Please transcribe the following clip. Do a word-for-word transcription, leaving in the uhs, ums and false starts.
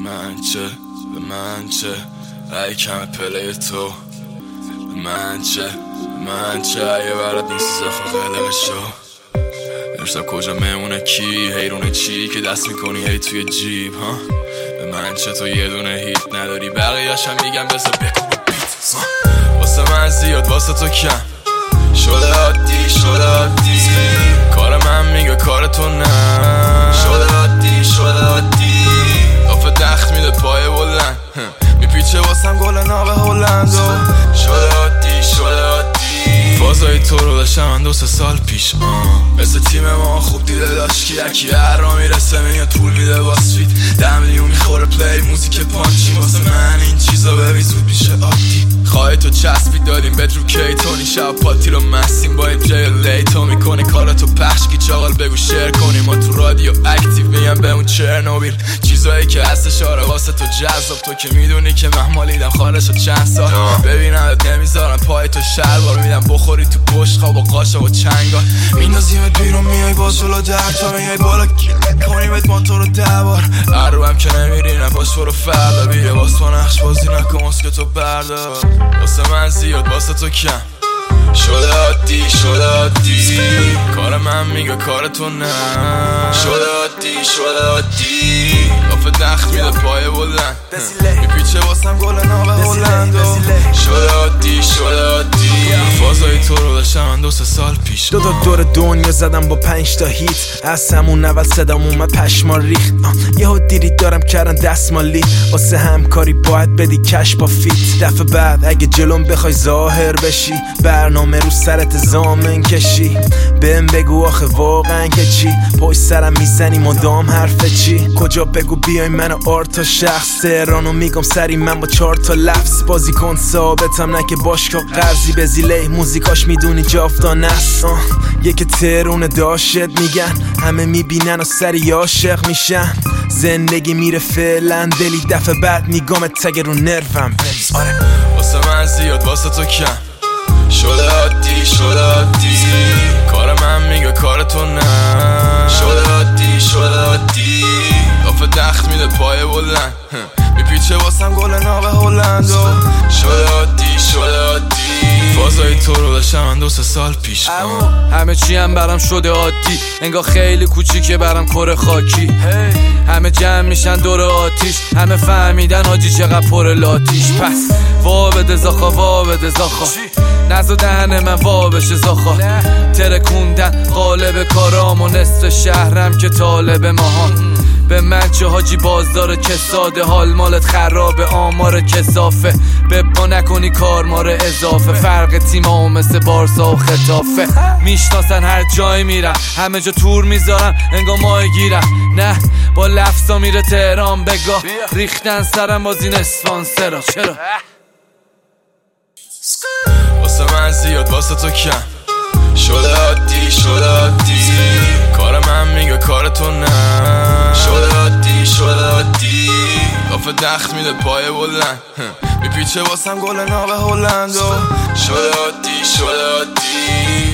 من چه به من چه ای کم پلی تو به من چه به من چه ای برات نیست زخم قلق شو امشب کجا میمونه کی حیرونه چی که دست میکنی هی توی جیب ها به من چه تو یه دونه هیت نداری بقیه‌شم میگم بذار بکن بیت واسه من زیاد واسه تو کم شده عادی شده عادی کار من میگه کار تو نه شده عادی شده عادی دافه دخت میده پای بلند میپیچه واسم گل ناب هلند شده عادی شده عادی فازای تو رو داشتم من دو سه سال پیش مثل تیم ما خوب دیده داشت که یکی هر را میرسه میاد پول میده واسفید ده میلیون میخوره پلی موزیک پانچی واسه من این چیزا ببین زود میشه عادی خواهی تو چسبی دادیم بد رو کی تونی شب پاتی رو مستیم با این جای لی تو میکنه کاراتو پخش کی چاقال بگو شیر کنیم ما تو رادیو اکتیو میگم به اون چرنوبیل چیزایی که هستش آره واسه تو جذاب تو که میدونی که محمالیدم خارج چند سال ببینمت نمیذارم پای تو شلوار میدم بخوری تو پشت خواب و قاشق و چنگال میندازیمت بیرون میای باز جلو در تا میای بالا کنیمت ما تو رو دبار عروبم که نمیری نپاش برو فردا بیره باز تو نقش بازی نکن مسکه تو بردار واسه من زیاد واسه تو کم شده عادی شده عادی کار من میگه کار تو نه شده عادی شده عادی دافه دخت میده پای بلند میپیچه واسم گل ناب هلند شده عادی شده عادی فازای تو رو داشتم من دو سه سال پیش دو تا دور دنیا زدم با پنج تا هیت از همون اول صدام اومد پشما ریخت یهو دیدید دارم کردن دستمالی واسه همکاری باید بدی کش با فیت دفعه بعد اگه جلوم بخوای ظاهر بشی برنامه رو سرت زامن کشی بهم بگو آخه واقعا که چی پشت سرم میزنی مدام حرف چی کجا بگو بیای من آرتا شخص تهرانو میگم سری من با چهار تا لفظ بازی کن ثابتم نه که باشگاه قرضی به زیله موزیکاش میدونی جافتان است یکی ترونه داشت میگن همه میبینن و سری عاشق میشن زندگی میره فعلا دلی دفعه بعد نگامت تگه رو نروم بریز آره واسه من زیاد واسه تو کم شده عادی شده عادی کار من میگه کار تو نه شده عادی شده عادی دافه دخت میده پای بلند میپیچه واسم گل ناب هلند شده عادی شده عادی فازای تو رو داشتم من دو سه سال پیش همه چی هم برام شده عادی انگار خیلی کوچیکه برام کره خاکی همه جمع میشن دور آتیش همه فهمیدن حاجی چقدر پر لاتیش پس وا بده زاخا وا بده زاخا نزو دهن من وا بشه زاخا ترکوندن قالب کارام و نصف شهرم که طالب ماهان به من چه حاجی بازدار کساده حال مالت خرابه آمار کسافه به پا نکنی کار ماره اضافه فرق تیمام مثل بارسا و خطافه میشناسن هر جای میرم همه جا تور میذارم انگار ماه گیرم نه با لفظا میره تهران بگاه ریختن سرم باز این اسپانسرا چرا واسه من زیاد واسه تو کم شده عادی شده عادی کار من میگه کار تو نه شده عادی شده عادی دافه دخت میده پای بلند میپیچه واسم گل ناب هلند شده عادی شده عادی